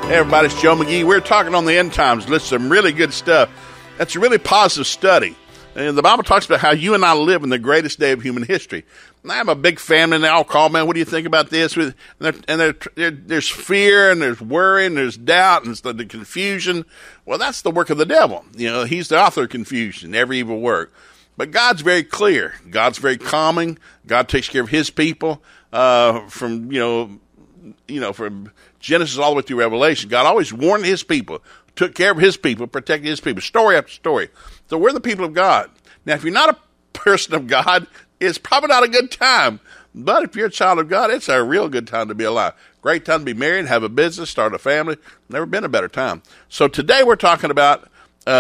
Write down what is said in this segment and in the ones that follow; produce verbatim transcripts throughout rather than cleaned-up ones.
Hey everybody, it's Joe McGee. We're talking on the end times. Listen, some really good stuff. That's a really positive study. And the Bible talks about how you and I live in the greatest day of human history. And I have a big family, and they all call, man, what do you think about this? And, they're, and they're, they're, there's fear, and there's worry, and there's doubt, and the, the confusion. Well, that's the work of the devil. You know, he's the author of confusion, every evil work. But God's very clear. God's very calming. God takes care of his people uh, from, you know, you know, from Genesis all the way through Revelation. God always warned his people, took care of his people, protected his people, story after story. So we're the people of God. Now, if you're not a person of God, it's probably not a good time. But if you're a child of God, it's a real good time to be alive. Great time to be married, have a business, start a family. Never been a better time. So today we're talking about uh,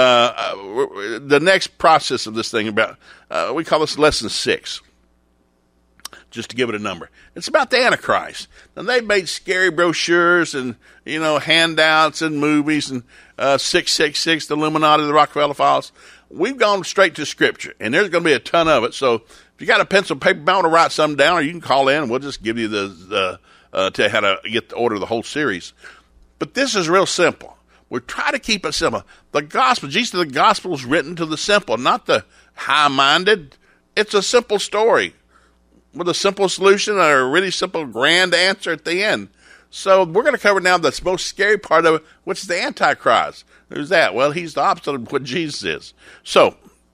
uh, the next process of this thing. About uh, we call this lesson six, just to give it a number. It's about the Antichrist. And they've made scary brochures and, you know, handouts and movies and uh, six six six, the Illuminati, the Rockefeller Files. We've gone straight to Scripture, and there's going to be a ton of it. So if you got a pencil and paper, want to write something down, or you can call in, and we'll just give you the, the uh, tell you how to get the order of the whole series. But this is real simple. We try to keep it simple. The gospel, Jesus, the gospel is written to the simple, not the high-minded. It's a simple story with a simple solution and a really simple grand answer at the end. So we're going to cover now the most scary part of it, which is the Antichrist. Who's that? Well, he's the opposite of what Jesus is. So,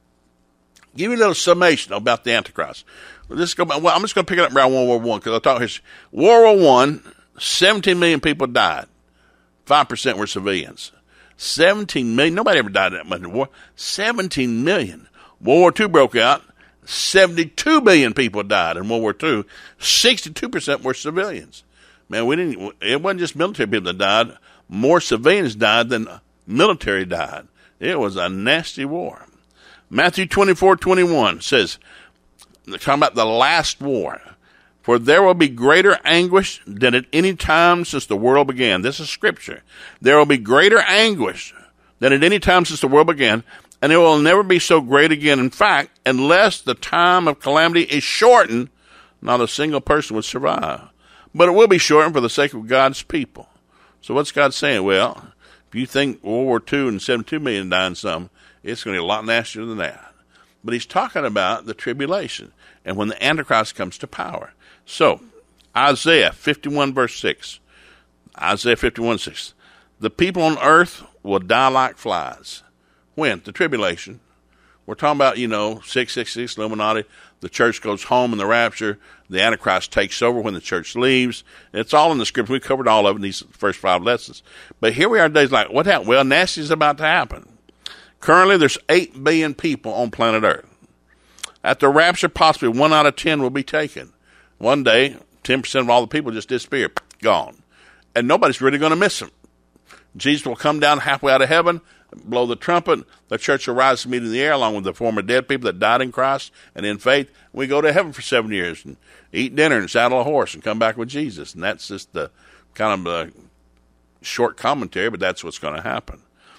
give you a little summation about the Antichrist. Let's go. Well, I'm just going to pick it up around World War One because I talk history. World War One, seventeen million people died. Five percent were civilians. Seventeen million. Nobody ever died that much in war. Seventeen million. World War Two broke out. Seventy-two million people died in World War Two. Sixty-two percent were civilians. Man, we didn't. It wasn't just military people that died. More civilians died than military died. It was a nasty war. Matthew twenty-four twenty-one says, talking about the last war, for there will be greater anguish than at any time since the world began. This is Scripture. There will be greater anguish than at any time since the world began, and it will never be so great again. In fact, unless the time of calamity is shortened, not a single person would survive. But it will be shortened for the sake of God's people. So what's God saying? Well, if you think World War Two and seventy-two million died in something, it's going to be a lot nastier than that. But he's talking about the tribulation and when the Antichrist comes to power. So, Isaiah fifty-one verse six. Isaiah fifty-one six. The people on earth will die like flies. When? The tribulation. We're talking about, you know, six six six, Illuminati. The church goes home in the rapture. The Antichrist takes over when the church leaves. It's all in the Scripture. We covered all of it in these first five lessons. But here we are days like, what happened? Well, nasty is about to happen. Currently, there's eight billion people on planet Earth. At the rapture, possibly one out of ten will be taken. One day, ten percent of all the people just disappear, gone. And nobody's really going to miss them. Jesus will come down halfway out of heaven, blow the trumpet, the church will rise to meet in the air along with the former dead people that died in Christ and in faith. We go to heaven for seven years and eat dinner and saddle a horse and come back with Jesus. And that's just the kind of a short commentary, but that's what's going to happen.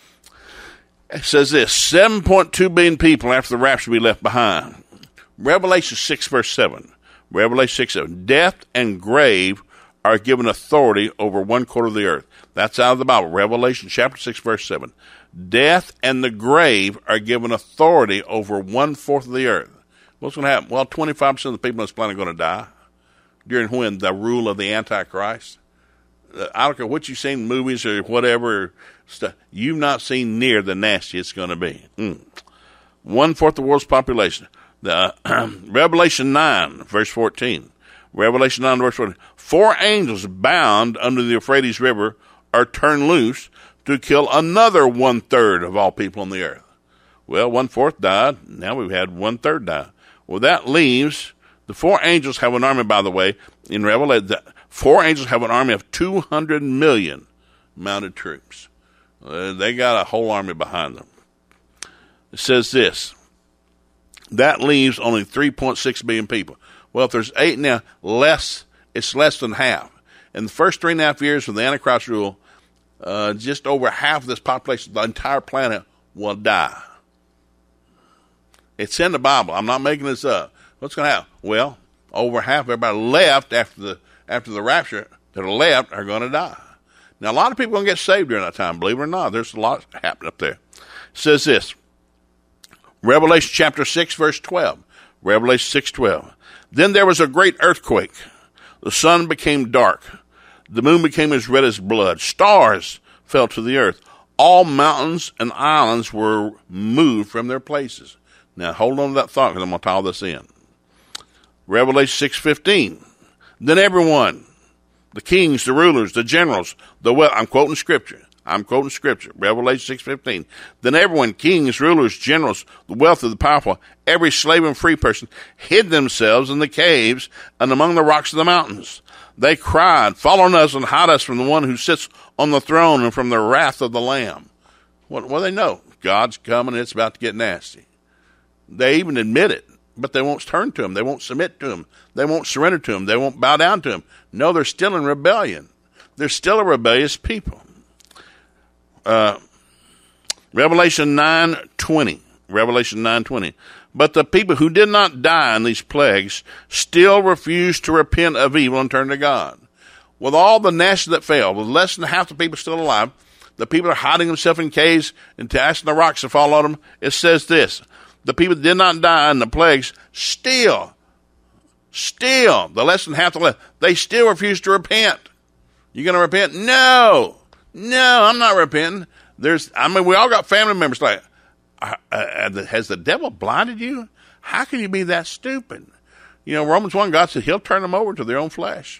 It says this, seven point two billion people after the rapture will be left behind. Revelation six verse seven. Revelation six seven. Death and grave are given authority over one quarter of the earth. That's out of the Bible. Revelation chapter six verse seven. Death and the grave are given authority over one-fourth of the earth. What's going to happen? Well, twenty-five percent of the people on this planet are going to die. During when? The rule of the Antichrist. Uh, I don't care what you've seen in movies or whatever stuff. You've not seen near the nasty it's going to be. Mm. One-fourth of the world's population. The uh, Revelation nine, verse fourteen. Revelation nine, verse fourteen. Four angels bound under the Euphrates River are turned loose to kill another one-third of all people on the earth. Well, one-fourth died. Now we've had one-third die. Well, that leaves, the four angels have an army, by the way, in Revelation. The four angels have an army of two hundred million mounted troops. Uh, they got a whole army behind them. It says this, that leaves only three point six billion people. Well, if there's eight now, less, it's less than half. In the first three and a half years of the Antichrist rule, uh, just over half of this population, the entire planet, will die. It's in the Bible. I'm not making this up. What's going to happen? Well, over half of everybody left after the after the rapture that are left are going to die. Now, a lot of people are going to get saved during that time, believe it or not. There's a lot happening up there. It says this, Revelation chapter six, verse twelve. Revelation six twelve. Then there was a great earthquake. The sun became dark. The moon became as red as blood. Stars fell to the earth. All mountains and islands were moved from their places. Now, hold on to that thought because I'm going to tie all this in. Revelation six fifteen. Then everyone, the kings, the rulers, the generals, the well, I'm quoting scripture. I'm quoting scripture. Revelation six fifteen. Then everyone, kings, rulers, generals, the wealth of the powerful, every slave and free person, hid themselves in the caves and among the rocks of the mountains. They cried, "Fall on us and hide us from the one who sits on the throne and from the wrath of the Lamb." What, what do they know? God's coming and it's about to get nasty. They even admit it, but they won't turn to him. They won't submit to him. They won't surrender to him. They won't bow down to him. No, they're still in rebellion. They're still a rebellious people. Uh, Revelation nine twenty. Revelation nine twenty. But the people who did not die in these plagues still refused to repent of evil and turn to God. With all the nations that fell, with less than half the people still alive, the people are hiding themselves in caves and asking the rocks to fall on them. It says this, the people that did not die in the plagues still, still, the less than half the left, they still refuse to repent. You going to repent? No. No, I'm not repenting. There's, I mean, we all got family members like, uh, uh, has the devil blinded you? How can you be that stupid? You know, Romans one, God said he'll turn them over to their own flesh.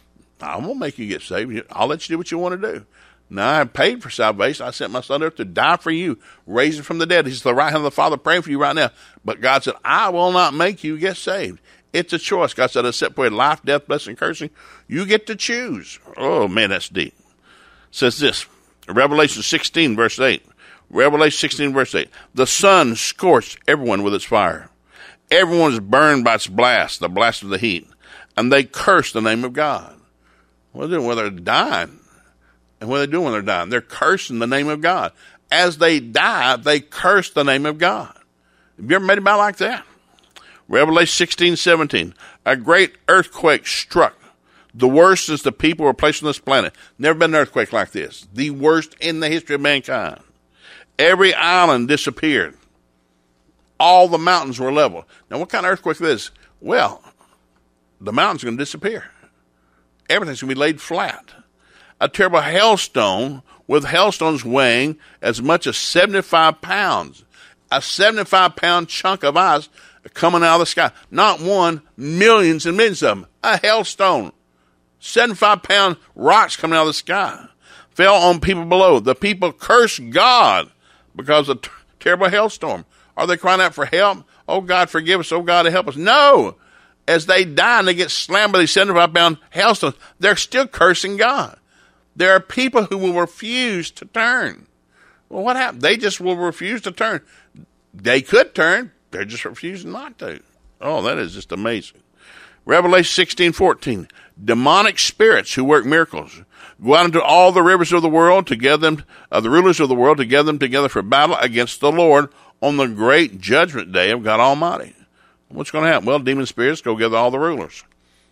I won't make you get saved. I'll let you do what you want to do. Now, I paid for salvation. I sent my son there to die for you, raise him from the dead. He's the right hand of the Father praying for you right now. But God said, I will not make you get saved. It's a choice. God said, I set before you life, death, blessing, cursing. You get to choose. Oh, man, that's deep. It says this, Revelation sixteen, verse eight. Revelation sixteen, verse eight. The sun scorched everyone with its fire. Everyone is burned by its blast, the blast of the heat. And they cursed the name of God. What are they doing? Well, they're dying. And what are they doing when they're dying? They're cursing the name of God. As they die, they curse the name of God. Have you ever made a vow like that? Revelation sixteen, seventeen. A great earthquake struck. The worst since the people were placed on this planet. Never been an earthquake like this. The worst in the history of mankind. Every island disappeared. All the mountains were leveled. Now, what kind of earthquake is this? Well, the mountains are going to disappear. Everything's going to be laid flat. A terrible hailstone with hailstones weighing as much as seventy-five pounds. A seventy-five pound chunk of ice coming out of the sky. Not one, millions and millions of them. A hailstone. seventy-five pound rocks coming out of the sky. Fell on people below. The people cursed God because of a t- terrible hailstorm. Are they crying out for help? Oh, God, forgive us. Oh, God, help us. No. As they die and they get slammed by these seventy-five pound hailstones, they're still cursing God. There are people who will refuse to turn. Well, what happened? They just will refuse to turn. They could turn. They're just refusing not to. Oh, that is just amazing. Revelation sixteen, fourteen. Demonic spirits who work miracles go out into all the rivers of the world to gather them, uh, the rulers of the world to gather them together for battle against the Lord on the great judgment day of God Almighty. What's going to happen? Well, demon spirits go gather all the rulers.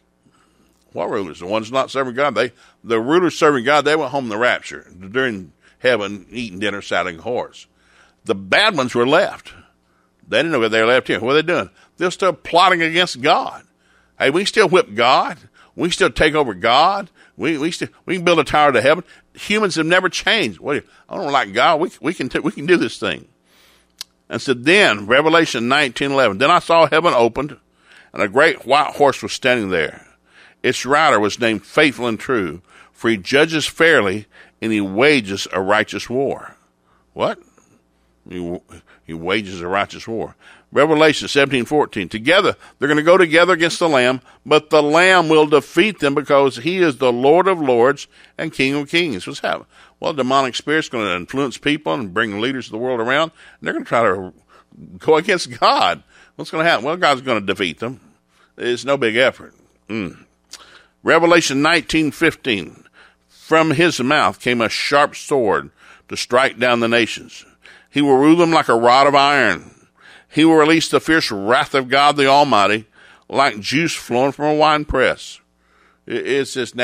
What rulers? The ones not serving God. They, the rulers serving God, they went home in the rapture during heaven, eating dinner, saddling a horse. The bad ones were left. They didn't know that they were left here. What are they doing? They're still plotting against God. Hey, we still whip God. We still take over God. We we still we can build a tower to heaven. Humans have never changed. What? I don't like God. We we can t- we can do this thing. And so then, Revelation nineteen eleven. Then I saw heaven opened, and a great white horse was standing there. Its rider was named Faithful and True, for he judges fairly, and he wages a righteous war. What? He, he wages a righteous war. Revelation seventeen fourteen. Together, they're going to go together against the Lamb, but the Lamb will defeat them because he is the Lord of lords and King of kings. What's happening? Well, demonic spirits going to influence people and bring leaders of the world around, and they're going to try to go against God. What's going to happen? Well, God's going to defeat them. It's no big effort. Mm. Revelation nineteen fifteen. From his mouth came a sharp sword to strike down the nations. He will rule them like a rod of iron. He will release the fierce wrath of God the Almighty like juice flowing from a wine press. It's just nasty.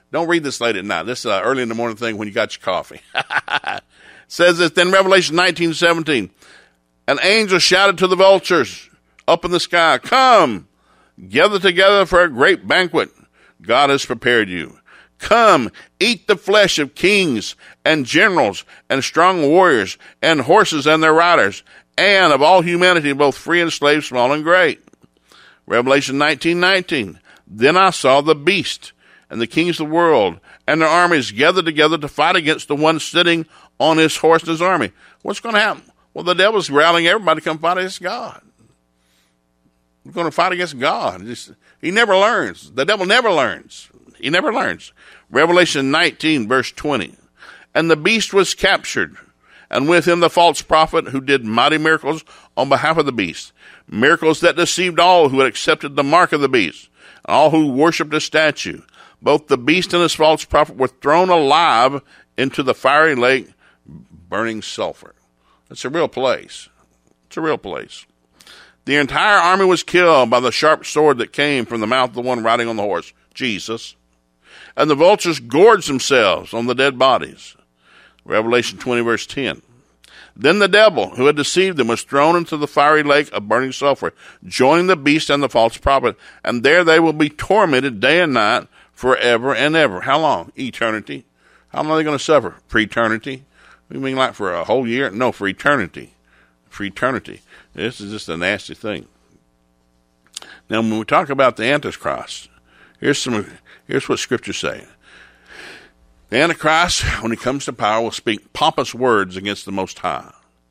Don't read this late at night. This is an early in the morning thing when you got your coffee. It says this, then Revelation nineteen seventeen. An angel shouted to the vultures up in the sky, come, gather together for a great banquet God has prepared you. Come, eat the flesh of kings and generals and strong warriors and horses and their riders, and of all humanity, both free and slave, small and great. Revelation nineteen nineteen. Then I saw the beast and the kings of the world and their armies gathered together to fight against the one sitting on his horse and his army. What's going to happen? Well, the devil's rallying everybody to come fight against God. We're going to fight against God. He never learns. The devil never learns. He never learns. Revelation nineteen, verse twenty. And the beast was captured, and with him the false prophet who did mighty miracles on behalf of the beast, miracles that deceived all who had accepted the mark of the beast, and all who worshipped the statue. Both the beast and his false prophet were thrown alive into the fiery lake, burning sulfur. It's a real place. It's a real place. The entire army was killed by the sharp sword that came from the mouth of the one riding on the horse, Jesus. And the vultures gorged themselves on the dead bodies. Revelation twenty, verse ten. Then the devil, who had deceived them, was thrown into the fiery lake of burning sulfur, joining the beast and the false prophet. And there they will be tormented day and night forever and ever. How long? Eternity. How long are they going to suffer? For eternity. You mean like for a whole year? No, for eternity. For eternity. This is just a nasty thing. Now, when we talk about the Antichrist, here's some. Here's what Scripture's saying. The Antichrist, when he comes to power, will speak pompous words against the Most High.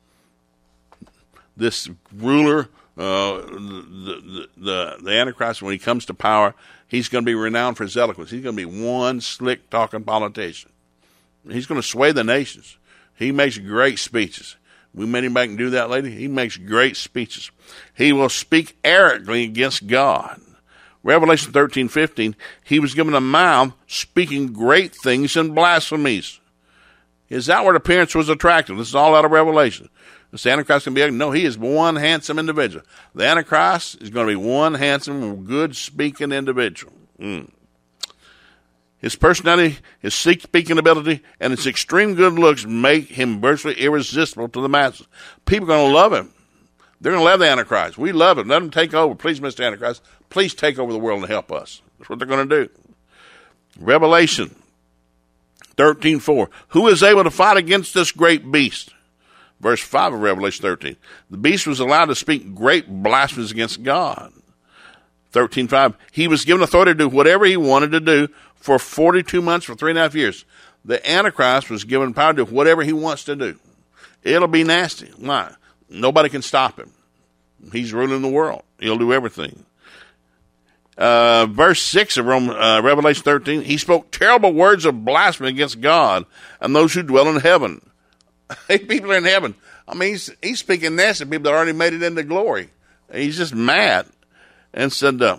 This ruler, uh, the, the, the, the Antichrist, when he comes to power, he's going to be renowned for his eloquence. He's going to be one slick-talking politician. He's going to sway the nations. He makes great speeches. We met him back and do that, lady. He makes great speeches. He will speak arrogantly against God. Revelation thirteen fifteen, he was given a mouth speaking great things and blasphemies. His outward appearance was attractive. This is all out of Revelation. The Antichrist can be, no, he is one handsome individual. The Antichrist is going to be one handsome, good-speaking individual. Mm. His personality, his speaking ability, and his extreme good looks make him virtually irresistible to the masses. People are going to love him. They're going to love the Antichrist. We love him. Let him take over. Please, Mister Antichrist, please take over the world and help us. That's what they're going to do. Revelation thirteen four. Who is able to fight against this great beast? Verse five of Revelation thirteen. The beast was allowed to speak great blasphemies against God. thirteen five. He was given authority to do whatever he wanted to do for forty-two months, for three and a half years. The Antichrist was given power to do whatever he wants to do. It'll be nasty. Why? Nobody can stop him. He's ruling the world. He'll do everything. Uh, verse six of Rome, uh, Revelation thirteen, he spoke terrible words of blasphemy against God and those who dwell in heaven. People are in heaven. I mean, he's, he's speaking nasty to people that already made it into glory. He's just mad. And said, uh,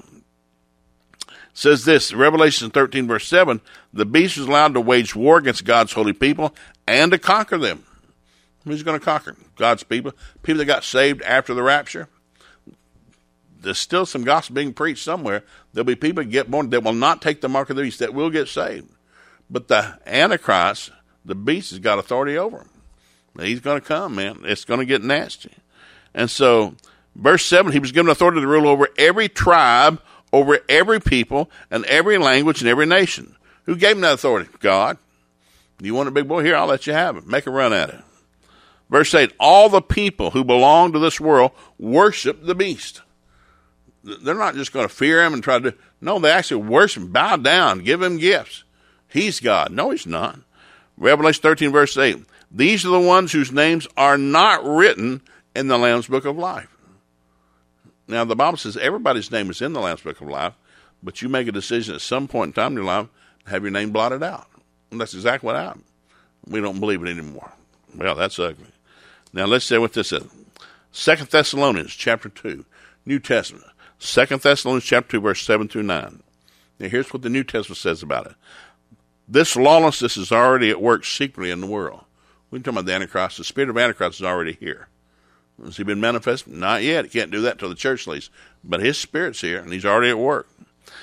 says this, Revelation thirteen, verse seven, the beast was allowed to wage war against God's holy people and to conquer them. Who's going to conquer? God's people. People that got saved after the rapture. There's still some gospel being preached somewhere. There'll be people that get born that will not take the mark of the beast, that will get saved. But the Antichrist, the beast, has got authority over him. He's going to come, man. It's going to get nasty. And so, verse seven, he was given authority to rule over every tribe, over every people, and every language, and every nation. Who gave him that authority? God. You want a big boy? Here, I'll let you have it. Make a run at it. Verse eight, all the people who belong to this world worship the beast. They're not just going to fear him and try to do, no, they actually worship him, bow down, give him gifts. He's God. No, he's not. Revelation thirteen, verse eight, these are the ones whose names are not written in the Lamb's Book of Life. Now, the Bible says everybody's name is in the Lamb's Book of Life, but you make a decision at some point in time in your life to have your name blotted out. And that's exactly what happened. We don't believe it anymore. Well, that's ugly. Now, let's say what this is. Second Thessalonians chapter two, New Testament. Second Thessalonians chapter two, verse seven through nine. Now, here's what the New Testament says about it. This lawlessness is already at work secretly in the world. We're talking about the Antichrist. The spirit of Antichrist is already here. Has he been manifested? Not yet. He can't do that till the church leaves. But his spirit's here, and he's already at work.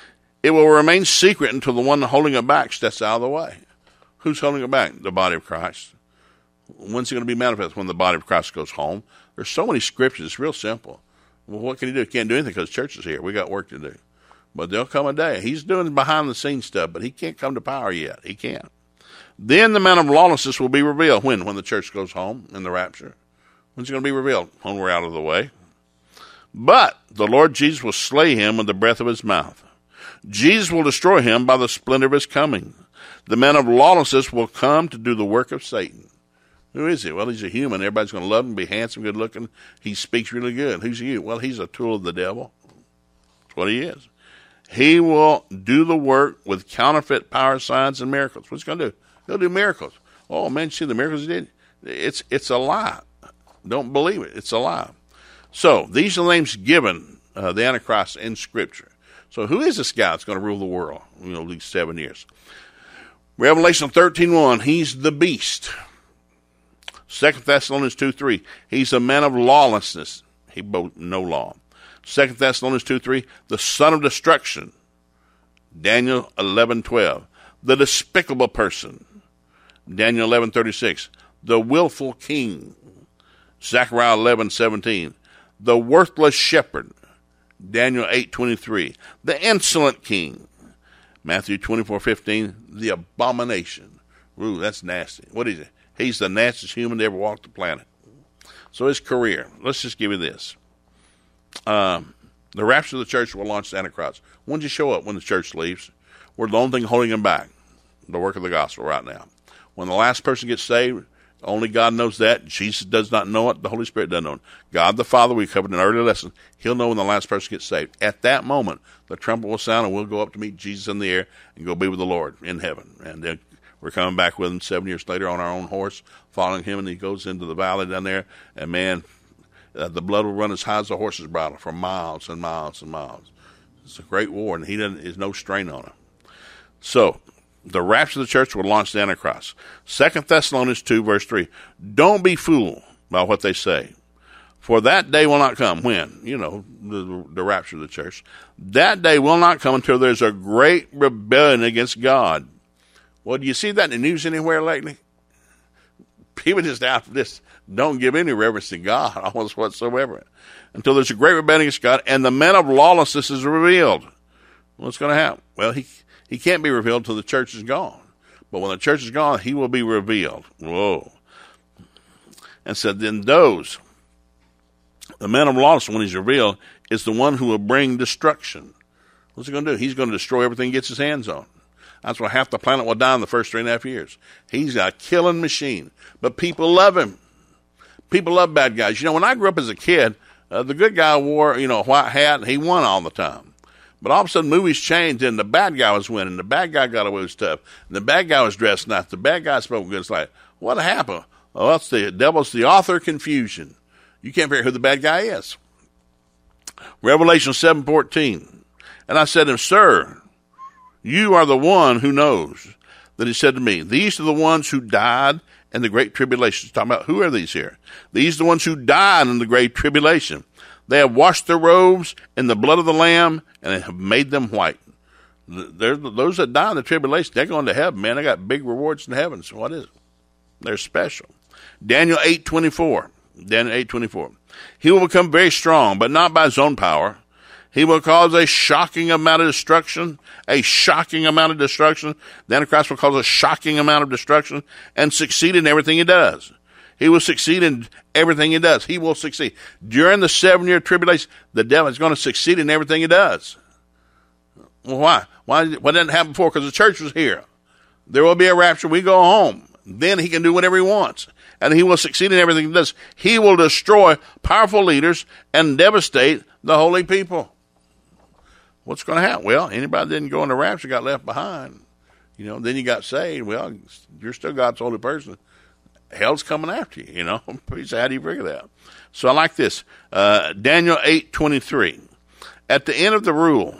It will remain secret until the one holding it back steps out of the way. Who's holding it back? The body of Christ. When's it going to be manifest? When the body of Christ goes home. There's so many scriptures. It's real simple. Well, what can he do? He can't do anything because church is here. We got work to do. But there'll come a day. He's doing behind-the-scenes stuff, but he can't come to power yet. He can't. Then the man of lawlessness will be revealed. When? When the church goes home in the rapture. When's it going to be revealed? When we're out of the way. But the Lord Jesus will slay him with the breath of his mouth. Jesus will destroy him by the splendor of his coming. The man of lawlessness will come to do the work of Satan. Who is he? Well, he's a human. Everybody's going to love him, be handsome, good looking. He speaks really good. Who's he? Well, he's a tool of the devil. That's what he is. He will do the work with counterfeit power, signs, and miracles. What's he going to do? He'll do miracles. Oh, man, see the miracles he did? It's, it's a lie. Don't believe it. It's a lie. So these are the names given uh, the Antichrist in Scripture. So who is this guy that's going to rule the world, you know, these seven years? Revelation thirteen one, he's the beast. Second Thessalonians two three, he's a man of lawlessness. He broke no law. Second Thessalonians two three, the son of destruction. Daniel eleven twelve, the despicable person. Daniel eleven thirty-six, the willful king. Zechariah eleven seventeen, the worthless shepherd. Daniel eight twenty-three, the insolent king. Matthew twenty-four fifteen, the abomination. Ooh, that's nasty. What is it? He's the nastiest human to ever walk the planet. So his career, let's just give you this. Um, the rapture of the church will launch the Antichrist. When does he show up? When the church leaves. We're the only thing holding him back, the work of the gospel right now. When the last person gets saved, only God knows that. Jesus does not know it. The Holy Spirit doesn't know it. God the Father, we covered in an earlier lesson, he'll know when the last person gets saved. At that moment, the trumpet will sound and we'll go up to meet Jesus in the air and go be with the Lord in heaven. And then we're coming back with him seven years later on our own horse, following him, and he goes into the valley down there, and man, uh, the blood will run as high as the horse's bridle for miles and miles and miles. It's a great war, and he doesn't, there's no strain on him. So, the rapture of the church will launch the Antichrist. Second Thessalonians two, verse three. Don't be fooled by what they say. For that day will not come. When? You know, the, the rapture of the church. That day will not come until there's a great rebellion against God. Well, do you see that in the news anywhere lately? People just out for this don't give any reverence to God almost whatsoever. Until there's a great rebellion against God, and the man of lawlessness is revealed. What's going to happen? Well, he he can't be revealed until the church is gone. But when the church is gone, he will be revealed. Whoa. And said, then those, the man of lawlessness, when he's revealed, is the one who will bring destruction. What's he going to do? He's going to destroy everything he gets his hands on. That's why half the planet will die in the first three and a half years. He's a killing machine. But people love him. People love bad guys. You know, when I grew up as a kid, uh, the good guy wore, you know, a white hat, and he won all the time. But all of a sudden, movies changed, and the bad guy was winning. The bad guy got away with stuff. And the bad guy was dressed nice. The bad guy spoke good. It's like, what happened? Well, that's the devil's the author of confusion. You can't figure out who the bad guy is. Revelation seven fourteen. And I said to him, sir, you are the one who knows. Then he said to me, these are the ones who died in the great tribulation. He's talking about, who are these here? These are the ones who died in the great tribulation. They have washed their robes in the blood of the Lamb, and have made them white. They're, those that die in the tribulation, they're going to heaven, man. They got big rewards in heaven. So what is it? They're special. Daniel eight twenty-four. Daniel eight twenty-four. He will become very strong, but not by his own power. He will cause a shocking amount of destruction, a shocking amount of destruction. The Antichrist will cause a shocking amount of destruction and succeed in everything he does. He will succeed in everything he does. He will succeed. During the seven-year tribulation, the devil is going to succeed in everything he does. Well, why? Why, why didn't it happen before? Because the church was here. There will be a rapture. We go home. Then he can do whatever he wants. And he will succeed in everything he does. He will destroy powerful leaders and devastate the holy people. What's going to happen? Well, anybody that didn't go in the rapture got left behind. You know, then you got saved. Well, you're still God's holy person. Hell's coming after you, you know. How do you figure that? So I like this. Uh, Daniel eight twenty-three. At the end of the rule,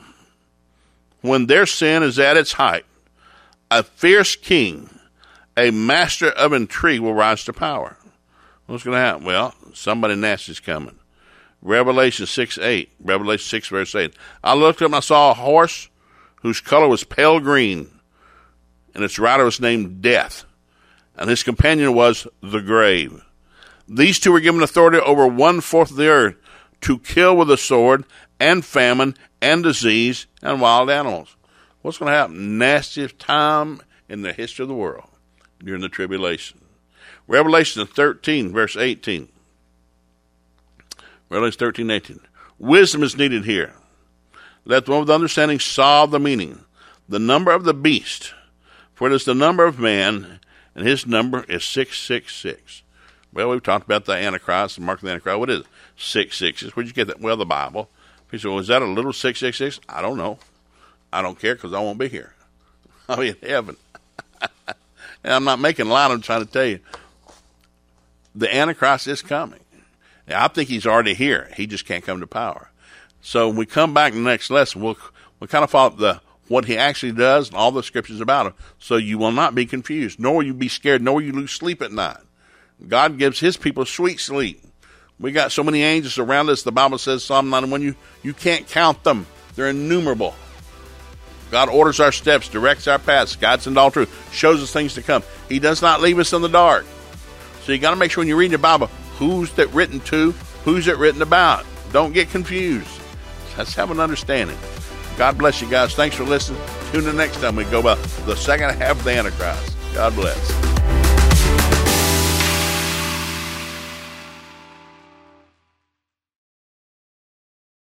when their sin is at its height, a fierce king, a master of intrigue, will rise to power. What's going to happen? Well, somebody nasty is coming. Revelation six eight. Revelation six verse eight. I looked up and I saw a horse whose color was pale green, and its rider was named Death, and his companion was the grave. These two were given authority over one-fourth of the earth to kill with the sword and famine and disease and wild animals. What's going to happen? Nastiest time in the history of the world during the tribulation. Revelation thirteen, verse eighteen. Revelation thirteen, eighteen. Wisdom is needed here. Let the one with understanding solve the meaning. The number of the beast, for it is the number of man, and his number is six six six. Well, we've talked about the Antichrist, the mark of the Antichrist. What is it? six six six. Where'd you get that? Well, the Bible. He said, well, is that a little six six six? I don't know. I don't care because I won't be here. I'll be in heaven. And I'm not making a lie. I'm trying to tell you. The Antichrist is coming. Now, I think he's already here. He just can't come to power. So when we come back in the next lesson, we'll, we'll kind of follow up the what he actually does and all the scriptures about him, so you will not be confused, nor will you be scared, nor will you lose sleep at night. God gives his people sweet sleep. We got so many angels around us. The Bible says, Psalm ninety-one, you, you can't count them. They're innumerable. God orders our steps, directs our paths, guides into all truth, shows us things to come. He does not leave us in the dark. So you got to make sure when you read your Bible, who's that written to, who's it written about. Don't get confused. Let's have an understanding. God bless you guys. Thanks for listening. Tune in next time we go about the second half of the Antichrist. God bless.